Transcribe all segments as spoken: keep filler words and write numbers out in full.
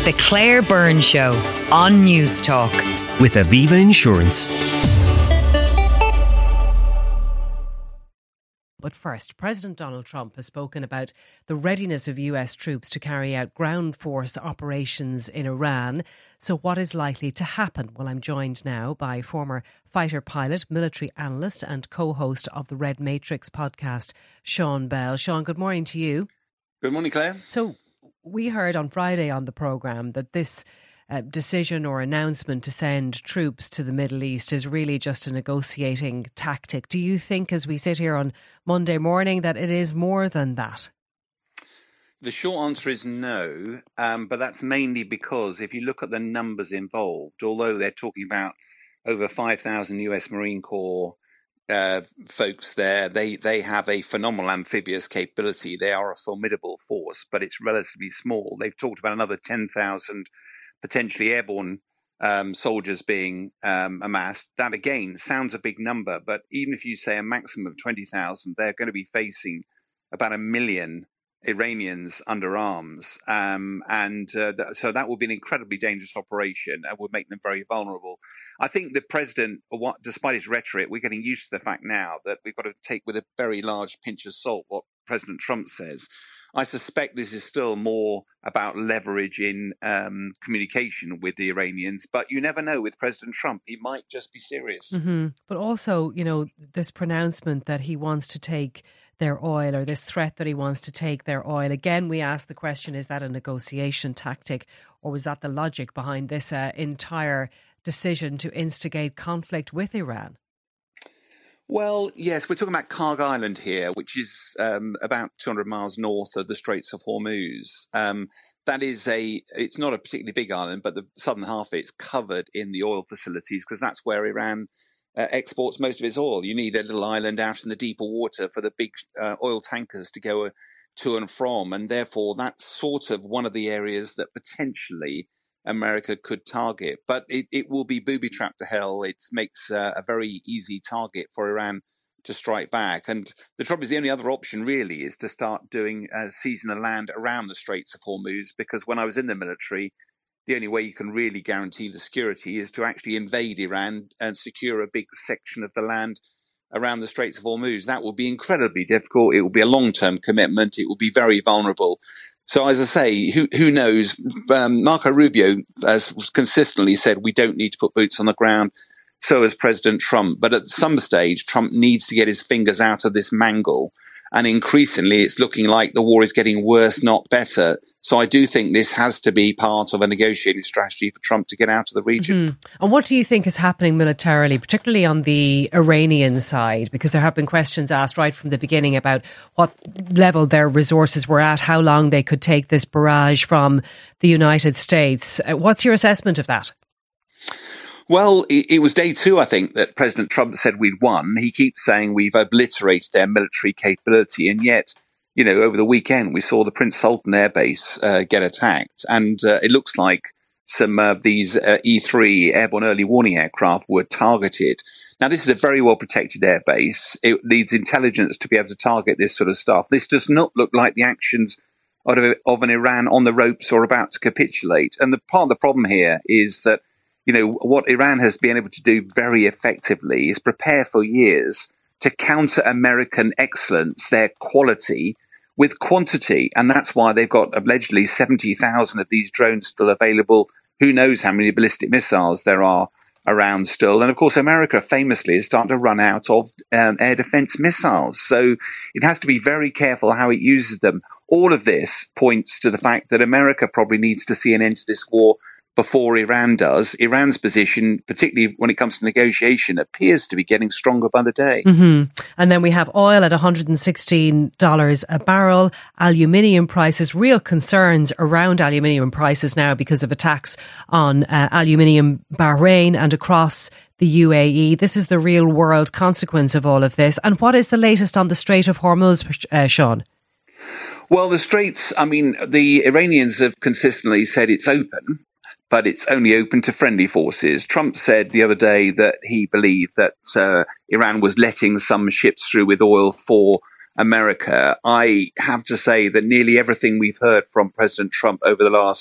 The Claire Byrne Show on News Talk. With Aviva Insurance. But first, President Donald Trump has spoken about the readiness of U S troops to carry out ground force operations in Iran. So what is likely to happen? Well, I'm joined now by former fighter pilot, military analyst and co-host of the Red Matrix podcast, Sean Bell. Sean, good morning to you. Good morning, Claire. So we heard on Friday on the programme that this uh, decision or announcement to send troops to the Middle East is really just a negotiating tactic. Do you think, as we sit here on Monday morning, that it is more than that? The short answer is no, um, but that's mainly because if you look at the numbers involved, although they're talking about over five thousand U S Marine Corps uh, folks there, they, they have a phenomenal amphibious capability. They are a formidable force, but it's relatively small. They've talked about another ten thousand potentially airborne um, soldiers being um, amassed. That, again, sounds a big number, but even if you say a maximum of twenty thousand, they're going to be facing about a million Iranians under arms. Um, and uh, th- so that would be an incredibly dangerous operation and would make them very vulnerable. I think the president, what, despite his rhetoric, we're getting used to the fact now that we've got to take with a very large pinch of salt what President Trump says. I suspect this is still more about leverage in um, communication with the Iranians, but you never know with President Trump. He might just be serious. Mm-hmm. But also, you know, this pronouncement that he wants to take their oil, or this threat that he wants to take their oil. Again, we ask the question, is that a negotiation tactic, or was that the logic behind this uh, entire decision to instigate conflict with Iran? Well, yes, we're talking about Karg Island here, which is um, about two hundred miles north of the Straits of Hormuz. Um, that is a, it's not a particularly big island, but the southern half of it's covered in the oil facilities because that's where Iran uh, exports most of its oil. You need a little island out in the deeper water for the big uh, oil tankers to go uh, to and from. And therefore, that's sort of one of the areas that potentially America could target, but it, it will be booby-trapped to hell. It makes uh, a very easy target for Iran to strike back. And the trouble is the only other option really is to start doing uh, seizing the land around the Straits of Hormuz, because when I was in the military, the only way you can really guarantee the security is to actually invade Iran and secure a big section of the land around the Straits of Hormuz. That will be incredibly difficult. It will be a long-term commitment. It will be very vulnerable. So, as I say, who who knows? Um, Marco Rubio has consistently said we don't need to put boots on the ground. So has President Trump. But at some stage, Trump needs to get his fingers out of this mangle. And increasingly, it's looking like the war is getting worse, not better. So I do think this has to be part of a negotiating strategy for Trump to get out of the region. Mm-hmm. And what do you think is happening militarily, particularly on the Iranian side? Because there have been questions asked right from the beginning about what level their resources were at, how long they could take this barrage from the United States. What's your assessment of that? Well, it was day two, I think, that President Trump said we'd won. He keeps saying we've obliterated their military capability. And yet, you know, over the weekend, we saw the Prince Sultan Air Base uh, get attacked. And uh, it looks like some of these uh, E three airborne early warning aircraft were targeted. Now, this is a very well protected air base. It needs intelligence to be able to target this sort of stuff. This does not look like the actions of, of an Iran on the ropes or about to capitulate. And the part of the problem here is that, you know, what Iran has been able to do very effectively is prepare for years to counter American excellence, their quality, with quantity. And that's why they've got allegedly seventy thousand of these drones still available. Who knows how many ballistic missiles there are around still. And of course, America famously is starting to run out of um, air defense missiles. So it has to be very careful how it uses them. All of this points to the fact that America probably needs to see an end to this war before Iran does. Iran's position, particularly when it comes to negotiation, appears to be getting stronger by the day. Mm-hmm. And then we have oil at one hundred sixteen dollars a barrel, aluminium prices, real concerns around aluminium prices now because of attacks on uh, aluminium Bahrain and across the U A E. This is the real world consequence of all of this. And what is the latest on the Strait of Hormuz, uh, Sean? Well, the Straits, I mean, the Iranians have consistently said it's open, but it's only open to friendly forces. Trump said the other day that he believed that uh, Iran was letting some ships through with oil for America. I have to say that nearly everything we've heard from President Trump over the last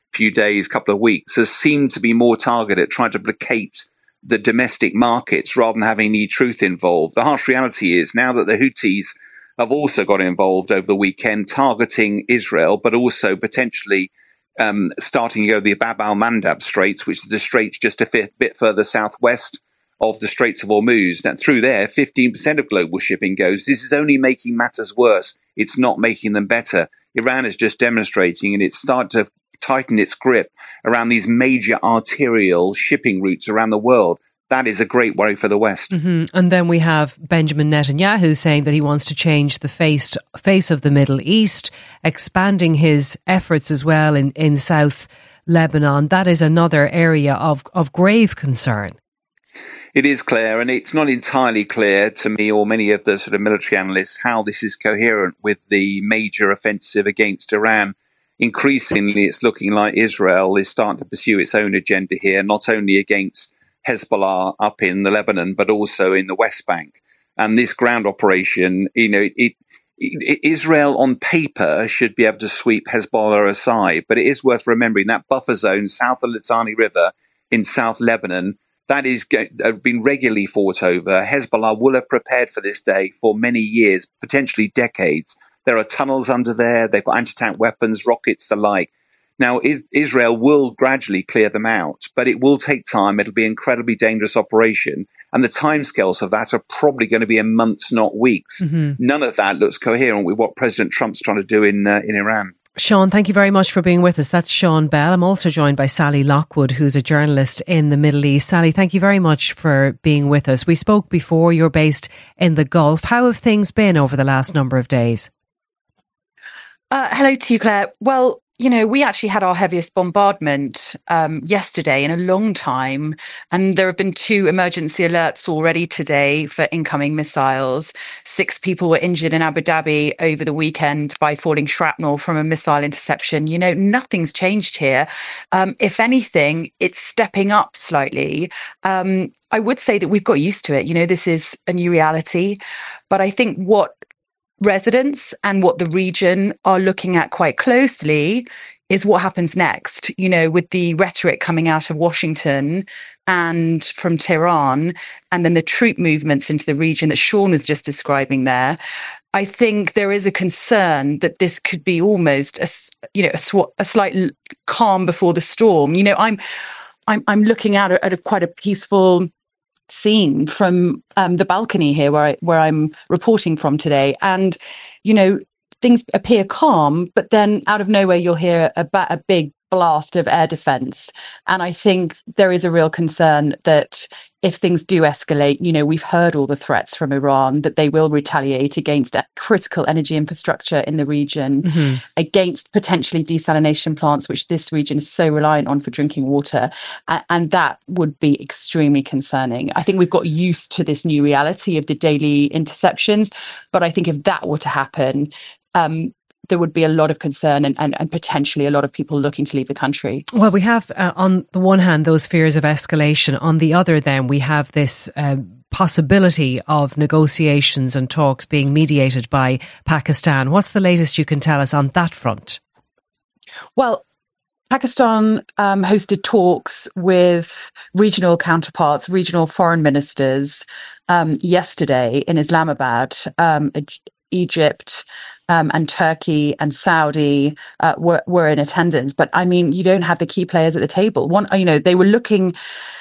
few days, couple of weeks, has seemed to be more targeted at trying to placate the domestic markets rather than having any truth involved. The harsh reality is now that the Houthis have also got involved over the weekend, targeting Israel, but also potentially um, starting to go the Bab al-Mandab Straits, which is the straits just a f- bit further southwest of the Straits of Hormuz. And through there, fifteen percent of global shipping goes. This is only making matters worse. It's not making them better. Iran is just demonstrating, and it's started to tighten its grip around these major arterial shipping routes around the world. That is a great worry for the West. Mm-hmm. And then we have Benjamin Netanyahu saying that he wants to change the face, face of the Middle East, expanding his efforts as well in, in South Lebanon. That is another area of, of grave concern. It is clear, and it's not entirely clear to me or many of the sort of military analysts how this is coherent with the major offensive against Iran. Increasingly, it's looking like Israel is starting to pursue its own agenda here, not only against Hezbollah up in the Lebanon, but also in the West Bank. And this ground operation, you know, it, it, Israel on paper should be able to sweep Hezbollah aside, but it is worth remembering that buffer zone south of Litani River in South Lebanon, that is uh, been regularly fought over. Hezbollah will have prepared for this day for many years, potentially decades. There are tunnels under there. They've got anti-tank weapons, rockets, the like. Now, Israel will gradually clear them out, but it will take time. It'll be an incredibly dangerous operation. And the timescales of that are probably going to be in months, not weeks. Mm-hmm. None of that looks coherent with what President Trump's trying to do in uh, in Iran. Sean, thank you very much for being with us. That's Sean Bell. I'm also joined by Sally Lockwood, who's a journalist in the Middle East. Sally, thank you very much for being with us. We spoke before. You're based in the Gulf. How have things been over the last number of days? Uh, hello to you, Claire. Well, you know, we actually had our heaviest bombardment um, yesterday in a long time, and there have been two emergency alerts already today for incoming missiles. Six people were injured in Abu Dhabi over the weekend by falling shrapnel from a missile interception. You know, nothing's changed here. Um, if anything, it's stepping up slightly. Um, I would say that we've got used to it. You know, this is a new reality, but I think what residents and what the region are looking at quite closely is what happens next, you know, with the rhetoric coming out of Washington and from Tehran, and then the troop movements into the region that Sean was just describing there. I think there is a concern that this could be almost a, you know, a, sw- a slight calm before the storm. You know, I'm, I'm, I'm looking out at, at a quite a peaceful scene from um, the balcony here where I, where I'm reporting from today. And, you know, things appear calm, but then out of nowhere, you'll hear a, ba- a big blast of air defense. And I think there is a real concern that if things do escalate, you know, we've heard all the threats from Iran that they will retaliate against critical energy infrastructure in the region, mm-hmm. against potentially desalination plants, which this region is so reliant on for drinking water. And that would be extremely concerning. I think we've got used to this new reality of the daily interceptions, but I think if that were to happen, um, there would be a lot of concern and, and, and potentially a lot of people looking to leave the country. Well, we have, uh, on the one hand, those fears of escalation. On the other, then, we have this uh, possibility of negotiations and talks being mediated by Pakistan. What's the latest you can tell us on that front? Well, Pakistan um, hosted talks with regional counterparts, regional foreign ministers um, yesterday in Islamabad. Um, Egypt um, and Turkey and Saudi uh, were, were in attendance. But I mean, you don't have the key players at the table. One, you know, they were looking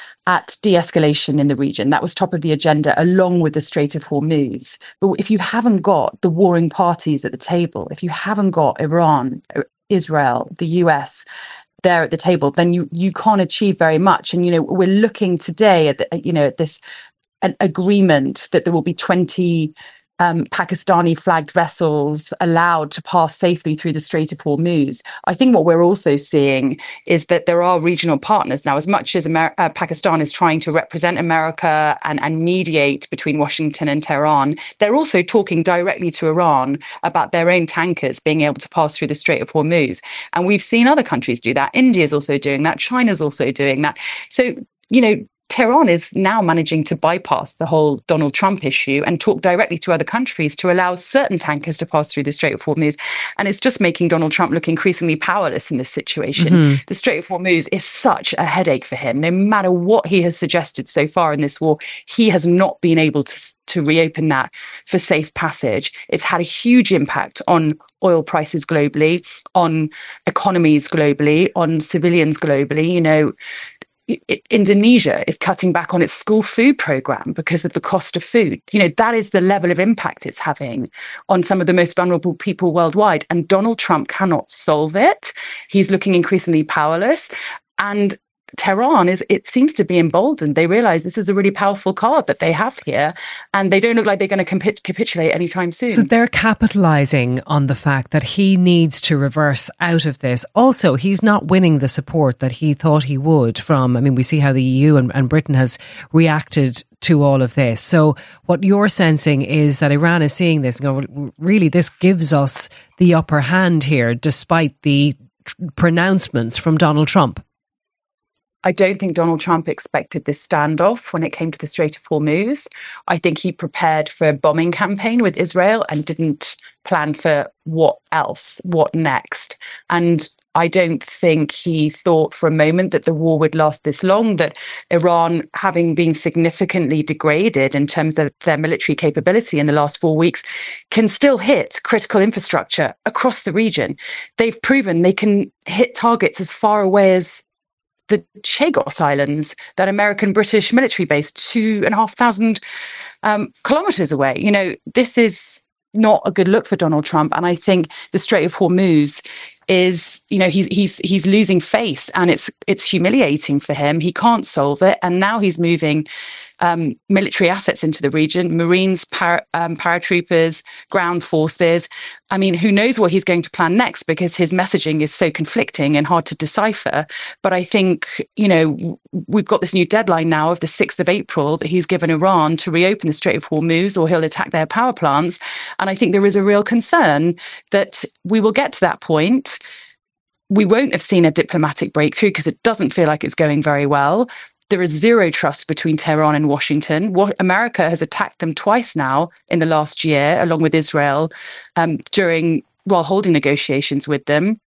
at de-escalation in the region. That was top of the agenda, along with the Strait of Hormuz. But if you haven't got the warring parties at the table, if you haven't got Iran, Israel, the U S there at the table, then you you can't achieve very much. And, you know, we're looking today at, the, you know, at this an agreement that there will be twenty Um, Pakistani flagged vessels allowed to pass safely through the Strait of Hormuz. I think what we're also seeing is that there are regional partners now. As much as Amer- uh, Pakistan is trying to represent America and, and mediate between Washington and Tehran, they're also talking directly to Iran about their own tankers being able to pass through the Strait of Hormuz. And we've seen other countries do that. India's also doing that. China's also doing that. So, you know, Tehran is now managing to bypass the whole Donald Trump issue and talk directly to other countries to allow certain tankers to pass through the Strait of Hormuz. And it's just making Donald Trump look increasingly powerless in this situation. Mm-hmm. The Strait of Hormuz is such a headache for him. No matter what he has suggested so far in this war, he has not been able to to reopen that for safe passage. It's had a huge impact on oil prices globally, on economies globally, on civilians globally. You know, I- Indonesia is cutting back on its school food program because of the cost of food. You know, that is the level of impact it's having on some of the most vulnerable people worldwide. And Donald Trump cannot solve it. He's looking increasingly powerless. And Tehran is, it seems to be emboldened. They realize this is a really powerful card that they have here, and they don't look like they're going to comp- capitulate anytime soon. So they're capitalising on the fact that he needs to reverse out of this. Also, he's not winning the support that he thought he would from, I mean, we see how the E U and, and Britain has reacted to all of this. So what you're sensing is that Iran is seeing this and going, really, this gives us the upper hand here, despite the tr- pronouncements from Donald Trump. I don't think Donald Trump expected this standoff when it came to the Strait of Hormuz. I think he prepared for a bombing campaign with Israel and didn't plan for what else, what next. And I don't think he thought for a moment that the war would last this long, that Iran, having been significantly degraded in terms of their military capability in the last four weeks, can still hit critical infrastructure across the region. They've proven they can hit targets as far away as the Chagos Islands, that American-British military base, two and a half thousand um, kilometers away. You know, this is not a good look for Donald Trump. And I think the Strait of Hormuz is, you know, he's he's he's losing face, and it's it's humiliating for him. He can't solve it, and now he's moving um, military assets into the region, Marines, para, um, paratroopers, ground forces. I mean, who knows what he's going to plan next, because his messaging is so conflicting and hard to decipher. But I think, you know, we've got this new deadline now of the sixth of April that he's given Iran to reopen the Strait of Hormuz, or he'll attack their power plants. And I think there is a real concern that we will get to that point. We won't have seen a diplomatic breakthrough because it doesn't feel like it's going very well. There is zero trust between Tehran and Washington. What America has attacked them twice now in the last year, along with Israel, um, during while holding negotiations with them.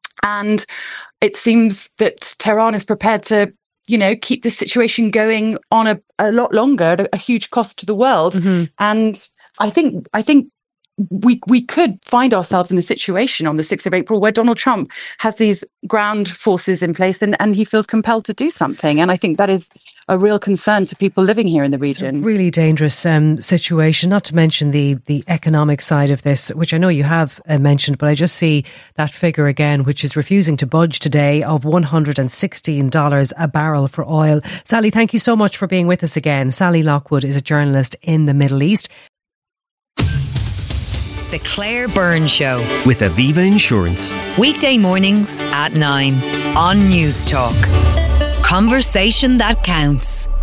And it seems that Tehran is prepared to, you know, keep this situation going on a, a lot longer at a, a huge cost to the world. Mm-hmm. And I think I think we we could find ourselves in a situation on the sixth of April where Donald Trump has these ground forces in place, and, and he feels compelled to do something. And I think that is a real concern to people living here in the region. It's a really dangerous um, situation, not to mention the, the economic side of this, which I know you have uh, mentioned, but I just see that figure again, which is refusing to budge today, of one hundred sixteen dollars a barrel for oil. Sally, thank you so much for being with us again. Sally Lockwood is a journalist in the Middle East. The Claire Byrne Show with Aviva Insurance. Weekday mornings at nine on News Talk. Conversation that counts.